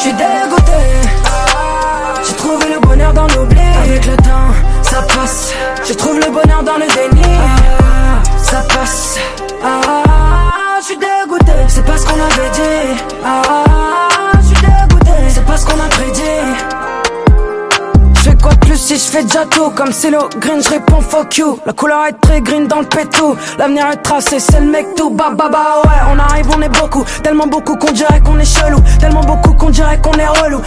J'suis dégoûté. J'ai trouvé le bonheur dans l'oubli. Avec le temps, ça passe. Je trouve le bonheur dans le déni. Ça passe. J'suis dégoûté. C'est pas ce qu'on avait dit. J'suis dégoûté. C'est pas ce qu'on a prédit. J'fais quoi de plus si j'fais déjà tout? Comme Célo Green, j'réponds fuck you. La couleur est très green dans le pétou. L'avenir est tracé, c'est le mec tout. Bah ouais, on arrive, on est beaucoup. Tellement beaucoup qu'on dirait qu'on est chelou. Tellement beaucoup qu'on dirait qu'on est relou.